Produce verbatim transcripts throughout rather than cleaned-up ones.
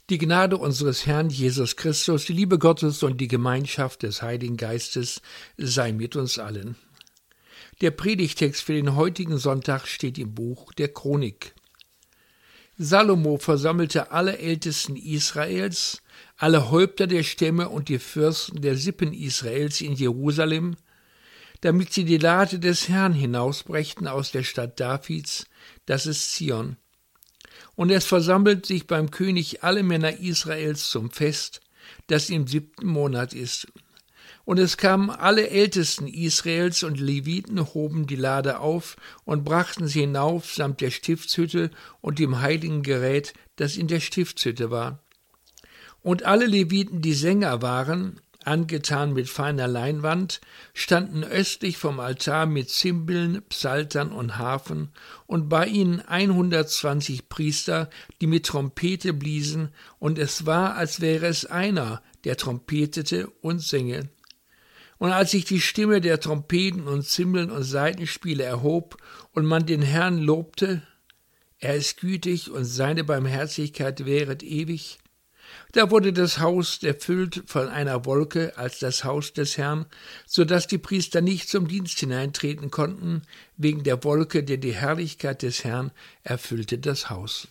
Die Gnade unseres Herrn Jesus Christus, die Liebe Gottes und die Gemeinschaft des Heiligen Geistes sei mit uns allen. Der Predigtext für den heutigen Sonntag steht im Buch der Chronik. Salomo versammelte alle Ältesten Israels, alle Häupter der Stämme und die Fürsten der Sippen Israels in Jerusalem, damit sie die Lade des Herrn hinausbrächten aus der Stadt Davids, das ist Zion. Und es versammelt sich beim König alle Männer Israels zum Fest, das im siebten Monat ist. Und es kamen alle Ältesten Israels und Leviten, hoben die Lade auf und brachten sie hinauf samt der Stiftshütte und dem heiligen Gerät, das in der Stiftshütte war. Und alle Leviten, die Sänger waren, angetan mit feiner Leinwand, standen östlich vom Altar mit Zimbeln, Psaltern und Harfen, und bei ihnen hundertzwanzig Priester, die mit Trompete bliesen, und es war, als wäre es einer, der trompetete und sänge. Und als sich die Stimme der Trompeten und Zimbeln und Saitenspiele erhob und man den Herrn lobte, er ist gütig und seine Barmherzigkeit währet ewig, da wurde das Haus erfüllt von einer Wolke als das Haus des Herrn, so dass die Priester nicht zum Dienst hineintreten konnten, wegen der Wolke, denn die Herrlichkeit des Herrn erfüllte das Haus.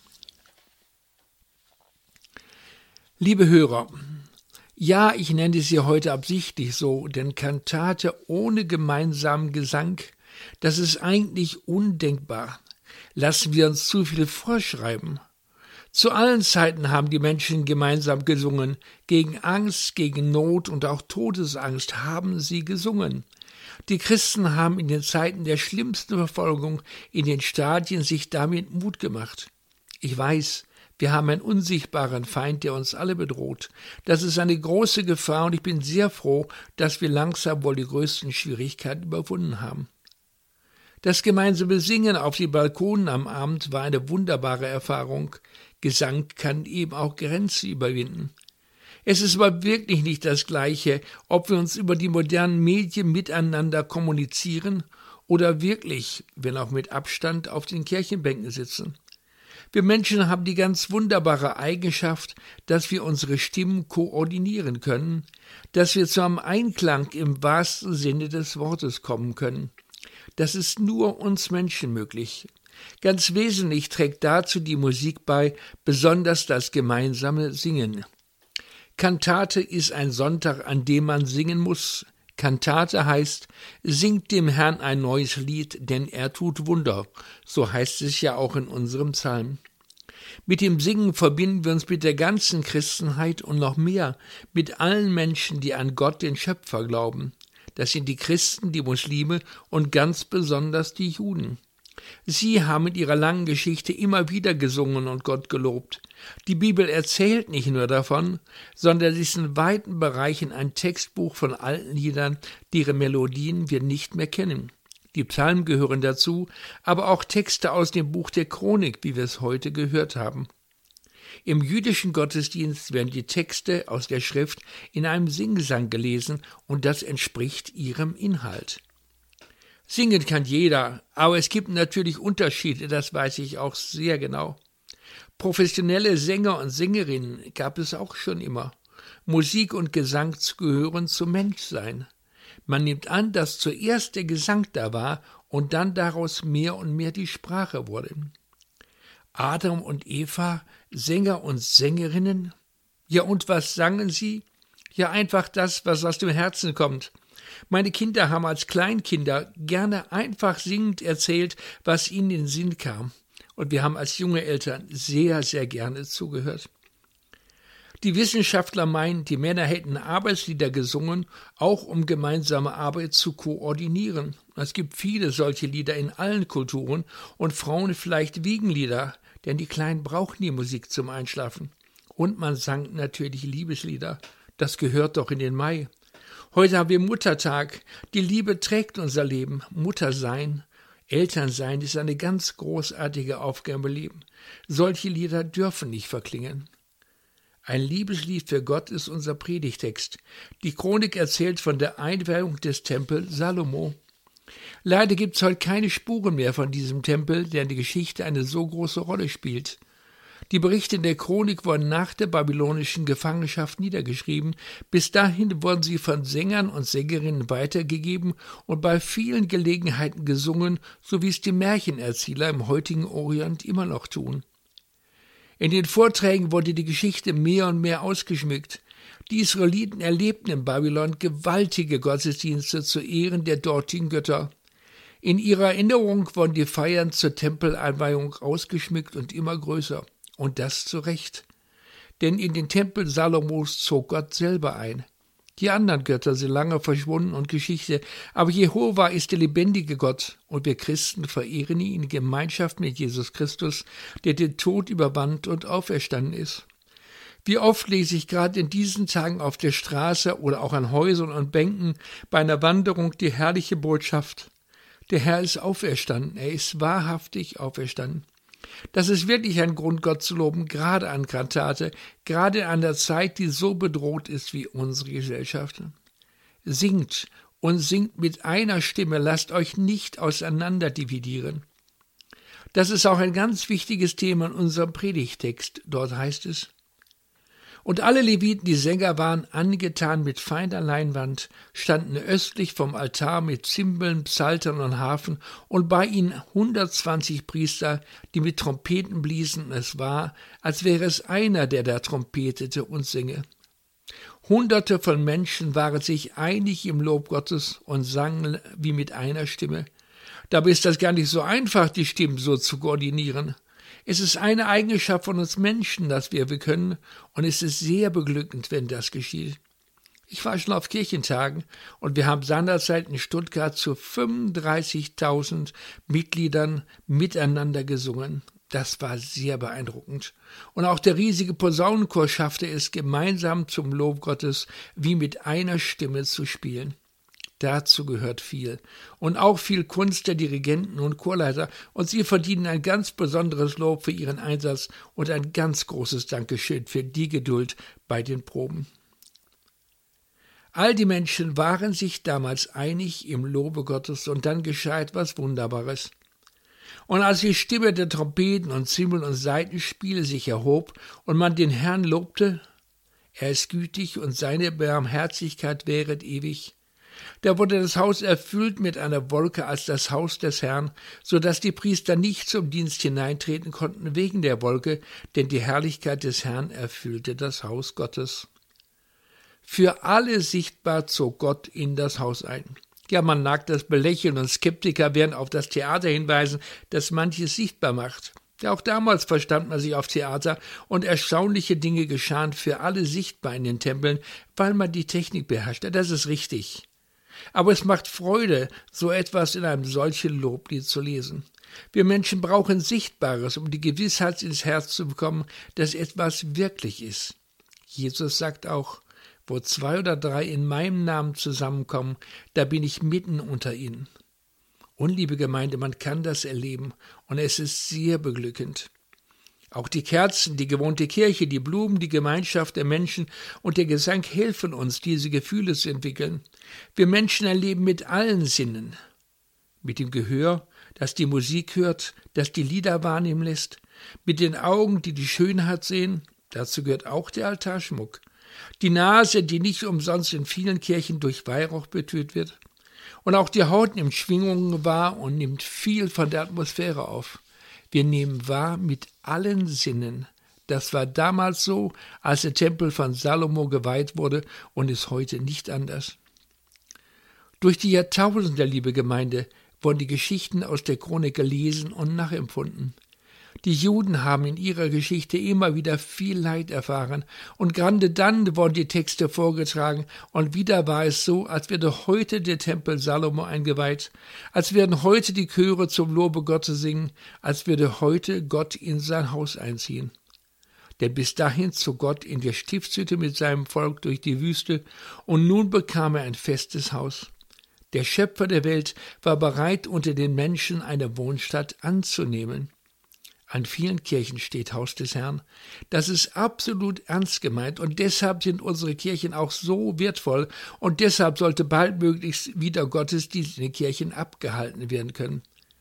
Liebe Hörer, ja, ich nenne sie heute absichtlich so, denn Kantate ohne gemeinsamen Gesang, das ist eigentlich undenkbar. Lassen wir uns zu viel vorschreiben. Zu allen Zeiten haben die Menschen gemeinsam gesungen. Gegen Angst, gegen Not und auch Todesangst haben sie gesungen. Die Christen haben in den Zeiten der schlimmsten Verfolgung in den Stadien sich damit Mut gemacht. Ich weiß, wir haben einen unsichtbaren Feind, der uns alle bedroht. Das ist eine große Gefahr und ich bin sehr froh, dass wir langsam wohl die größten Schwierigkeiten überwunden haben. Das gemeinsame Singen auf den Balkonen am Abend war eine wunderbare Erfahrung. Gesang kann eben auch Grenzen überwinden. Es ist aber wirklich nicht das Gleiche, ob wir uns über die modernen Medien miteinander kommunizieren oder wirklich, wenn auch mit Abstand, auf den Kirchenbänken sitzen. Wir Menschen haben die ganz wunderbare Eigenschaft, dass wir unsere Stimmen koordinieren können, dass wir zu einem Einklang im wahrsten Sinne des Wortes kommen können. Das ist nur uns Menschen möglich. Ganz wesentlich trägt dazu die Musik bei, besonders das gemeinsame Singen. Kantate ist ein Sonntag, an dem man singen muss. Kantate heißt, singt dem Herrn ein neues Lied, denn er tut Wunder. So heißt es ja auch in unserem Psalm. Mit dem Singen verbinden wir uns mit der ganzen Christenheit und noch mehr mit allen Menschen, die an Gott, den Schöpfer, glauben. Das sind die Christen, die Muslime und ganz besonders die Juden. Sie haben in ihrer langen Geschichte immer wieder gesungen und Gott gelobt. Die Bibel erzählt nicht nur davon, sondern sie ist in weiten Bereichen ein Textbuch von alten Liedern, deren Melodien wir nicht mehr kennen. Die Psalmen gehören dazu, aber auch Texte aus dem Buch der Chronik, wie wir es heute gehört haben. Im jüdischen Gottesdienst werden die Texte aus der Schrift in einem Singgesang gelesen und das entspricht ihrem Inhalt. Singen kann jeder, aber es gibt natürlich Unterschiede, das weiß ich auch sehr genau. Professionelle Sänger und Sängerinnen gab es auch schon immer. Musik und Gesang gehören zum Menschsein. Man nimmt an, dass zuerst der Gesang da war und dann daraus mehr und mehr die Sprache wurde. Adam und Eva, Sänger und Sängerinnen? Ja, und was sangen sie? Ja, einfach das, was aus dem Herzen kommt. Meine Kinder haben als Kleinkinder gerne einfach singend erzählt, was ihnen in den Sinn kam. Und wir haben als junge Eltern sehr, sehr gerne zugehört. Die Wissenschaftler meinen, die Männer hätten Arbeitslieder gesungen, auch um gemeinsame Arbeit zu koordinieren. Es gibt viele solche Lieder in allen Kulturen und Frauen vielleicht Wiegenlieder, denn die Kleinen brauchen die Musik zum Einschlafen. Und man sang natürlich Liebeslieder. Das gehört doch in den Mai. Heute haben wir Muttertag. Die Liebe trägt unser Leben. Muttersein, Elternsein ist eine ganz großartige Aufgabe im Leben. Solche Lieder dürfen nicht verklingen. Ein Liebeslied für Gott ist unser Predigtext. Die Chronik erzählt von der Einweihung des Tempels Salomo. Leider gibt es heute keine Spuren mehr von diesem Tempel, der in der Geschichte eine so große Rolle spielt. Die Berichte in der Chronik wurden nach der babylonischen Gefangenschaft niedergeschrieben. Bis dahin wurden sie von Sängern und Sängerinnen weitergegeben und bei vielen Gelegenheiten gesungen, so wie es die Märchenerzähler im heutigen Orient immer noch tun. In den Vorträgen wurde die Geschichte mehr und mehr ausgeschmückt. Die Israeliten erlebten in Babylon gewaltige Gottesdienste zu Ehren der dortigen Götter. In ihrer Erinnerung wurden die Feiern zur Tempeleinweihung ausgeschmückt und immer größer. Und das zu Recht. Denn in den Tempel Salomos zog Gott selber ein. Die anderen Götter sind lange verschwunden und Geschichte, aber Jehova ist der lebendige Gott und wir Christen verehren ihn in Gemeinschaft mit Jesus Christus, der den Tod überwand und auferstanden ist. Wie oft lese ich gerade in diesen Tagen auf der Straße oder auch an Häusern und Bänken bei einer Wanderung die herrliche Botschaft: Der Herr ist auferstanden, er ist wahrhaftig auferstanden. Das ist wirklich ein Grund, Gott zu loben, gerade an Kantate, gerade in einer Zeit, die so bedroht ist wie unsere Gesellschaft. Singt und singt mit einer Stimme, lasst euch nicht auseinander dividieren. Das ist auch ein ganz wichtiges Thema in unserem Predigtext. Dort heißt es: Und alle Leviten, die Sänger waren, angetan mit feiner Leinwand, standen östlich vom Altar mit Zimbeln, Psaltern und Harfen und bei ihnen hundertzwanzig Priester, die mit Trompeten bliesen, und es war, als wäre es einer, der da trompetete und singe. Hunderte von Menschen waren sich einig im Lob Gottes und sangen wie mit einer Stimme. Dabei ist das gar nicht so einfach, die Stimmen so zu koordinieren. Es ist eine Eigenschaft von uns Menschen, dass wir wir können, und es ist sehr beglückend, wenn das geschieht. Ich war schon auf Kirchentagen und wir haben seinerzeit in Stuttgart zu fünfunddreißigtausend Mitgliedern miteinander gesungen. Das war sehr beeindruckend. Und auch der riesige Posaunenchor schaffte es, gemeinsam zum Lob Gottes wie mit einer Stimme zu spielen. Dazu gehört viel. Und auch viel Kunst der Dirigenten und Chorleiter. Und sie verdienen ein ganz besonderes Lob für ihren Einsatz und ein ganz großes Dankeschön für die Geduld bei den Proben. All die Menschen waren sich damals einig im Lobe Gottes und dann geschah etwas Wunderbares. Und als die Stimme der Trompeten und Zimbeln und Saitenspiele sich erhob und man den Herrn lobte, er ist gütig und seine Barmherzigkeit währet ewig, da wurde das Haus erfüllt mit einer Wolke als das Haus des Herrn, so dass die Priester nicht zum Dienst hineintreten konnten wegen der Wolke, denn die Herrlichkeit des Herrn erfüllte das Haus Gottes. Für alle sichtbar zog Gott in das Haus ein. Ja, man mag das belächeln und Skeptiker werden auf das Theater hinweisen, das manches sichtbar macht. Ja, auch damals verstand man sich auf Theater und erstaunliche Dinge geschahen für alle sichtbar in den Tempeln, weil man die Technik beherrschte. Das ist richtig. Aber es macht Freude, so etwas in einem solchen Loblied zu lesen. Wir Menschen brauchen Sichtbares, um die Gewissheit ins Herz zu bekommen, dass etwas wirklich ist. Jesus sagt auch: Wo zwei oder drei in meinem Namen zusammenkommen, da bin ich mitten unter ihnen. Und liebe Gemeinde, man kann das erleben und es ist sehr beglückend. Auch die Kerzen, die gewohnte Kirche, die Blumen, die Gemeinschaft der Menschen und der Gesang helfen uns, diese Gefühle zu entwickeln. Wir Menschen erleben mit allen Sinnen. Mit dem Gehör, das die Musik hört, das die Lieder wahrnehmen lässt. Mit den Augen, die die Schönheit sehen. Dazu gehört auch der Altarschmuck. Die Nase, die nicht umsonst in vielen Kirchen durch Weihrauch betötet wird. Und auch die Haut nimmt Schwingungen wahr und nimmt viel von der Atmosphäre auf. Wir nehmen wahr mit allen Sinnen. Das war damals so, als der Tempel von Salomo geweiht wurde und ist heute nicht anders. Durch die Jahrtausende, liebe Gemeinde, wurden die Geschichten aus der Chronik gelesen und nachempfunden. Die Juden haben in ihrer Geschichte immer wieder viel Leid erfahren und gerade dann wurden die Texte vorgetragen und wieder war es so, als würde heute der Tempel Salomo eingeweiht, als würden heute die Chöre zum Lobe Gottes singen, als würde heute Gott in sein Haus einziehen. Denn bis dahin zog Gott in der Stiftshütte mit seinem Volk durch die Wüste und nun bekam er ein festes Haus. Der Schöpfer der Welt war bereit, unter den Menschen eine Wohnstatt anzunehmen. An vielen Kirchen steht Haus des Herrn. Das ist absolut ernst gemeint und deshalb sind unsere Kirchen auch so wertvoll und deshalb sollte baldmöglichst wieder Gottesdienst in den Kirchen abgehalten werden können.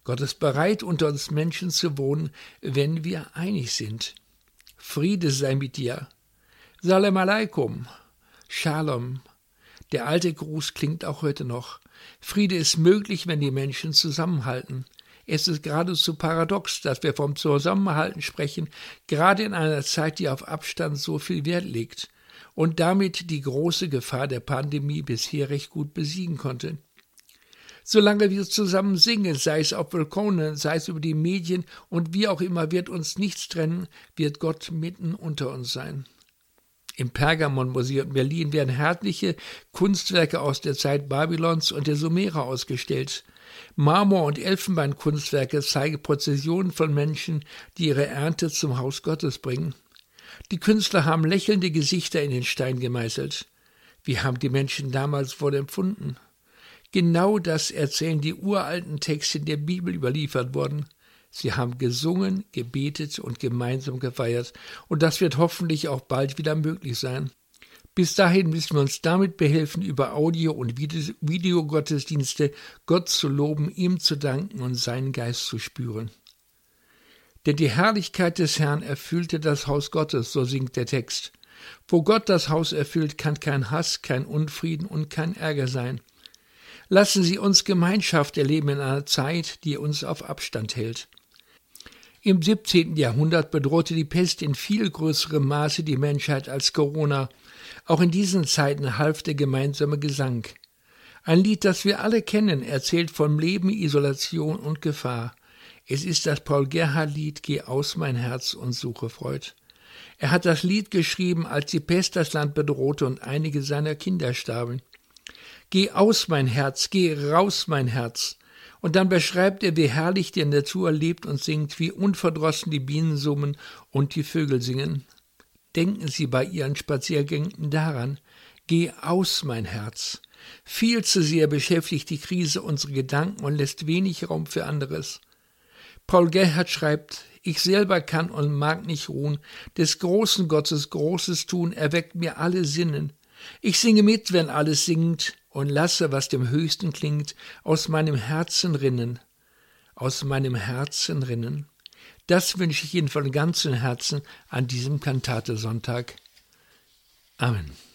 Gott ist bereit, unter uns Menschen zu wohnen, wenn wir einig sind. Friede sei mit dir. Salam alaikum. Shalom. Der alte Gruß klingt auch heute noch. Friede ist möglich, wenn die Menschen zusammenhalten. Es ist geradezu paradox, dass wir vom Zusammenhalten sprechen, gerade in einer Zeit, die auf Abstand so viel Wert legt und damit die große Gefahr der Pandemie bisher recht gut besiegen konnte. Solange wir zusammen singen, sei es auf Balkonen, sei es über die Medien und wie auch immer, wird uns nichts trennen, wird Gott mitten unter uns sein. Im Pergamon-Museum in Berlin werden herrliche Kunstwerke aus der Zeit Babylons und der Sumerer ausgestellt. Marmor- und Elfenbeinkunstwerke zeigen Prozessionen von Menschen, die ihre Ernte zum Haus Gottes bringen. Die Künstler haben lächelnde Gesichter in den Stein gemeißelt. Wie haben die Menschen damals wohl empfunden? Genau das erzählen die uralten Texte in der Bibel überliefert worden. Sie haben gesungen, gebetet und gemeinsam gefeiert. Und das wird hoffentlich auch bald wieder möglich sein. Bis dahin müssen wir uns damit behelfen, über Audio- und Videogottesdienste Gott zu loben, ihm zu danken und seinen Geist zu spüren. Denn die Herrlichkeit des Herrn erfüllte das Haus Gottes, so singt der Text. Wo Gott das Haus erfüllt, kann kein Hass, kein Unfrieden und kein Ärger sein. Lassen Sie uns Gemeinschaft erleben in einer Zeit, die uns auf Abstand hält. Im siebzehnten Jahrhundert bedrohte die Pest in viel größerem Maße die Menschheit als Corona. Auch in diesen Zeiten half der gemeinsame Gesang. Ein Lied, das wir alle kennen, erzählt vom Leben, Isolation und Gefahr. Es ist das Paul-Gerhardt-Lied »Geh aus, mein Herz, und suche Freud«. Er hat das Lied geschrieben, als die Pest das Land bedrohte und einige seiner Kinder starben. »Geh aus, mein Herz, geh raus, mein Herz«. Und dann beschreibt er, wie herrlich die Natur lebt und singt, wie unverdrossen die Bienen summen und die Vögel singen. Denken Sie bei Ihren Spaziergängen daran, geh aus, mein Herz. Viel zu sehr beschäftigt die Krise unsere Gedanken und lässt wenig Raum für anderes. Paul Gerhardt schreibt, ich selber kann und mag nicht ruhen, des großen Gottes Großes tun erweckt mir alle Sinnen. Ich singe mit, wenn alles singt, und lasse, was dem Höchsten klingt, aus meinem Herzen rinnen. Aus meinem Herzen rinnen. Das wünsche ich Ihnen von ganzem Herzen an diesem Kantate-Sonntag. Amen.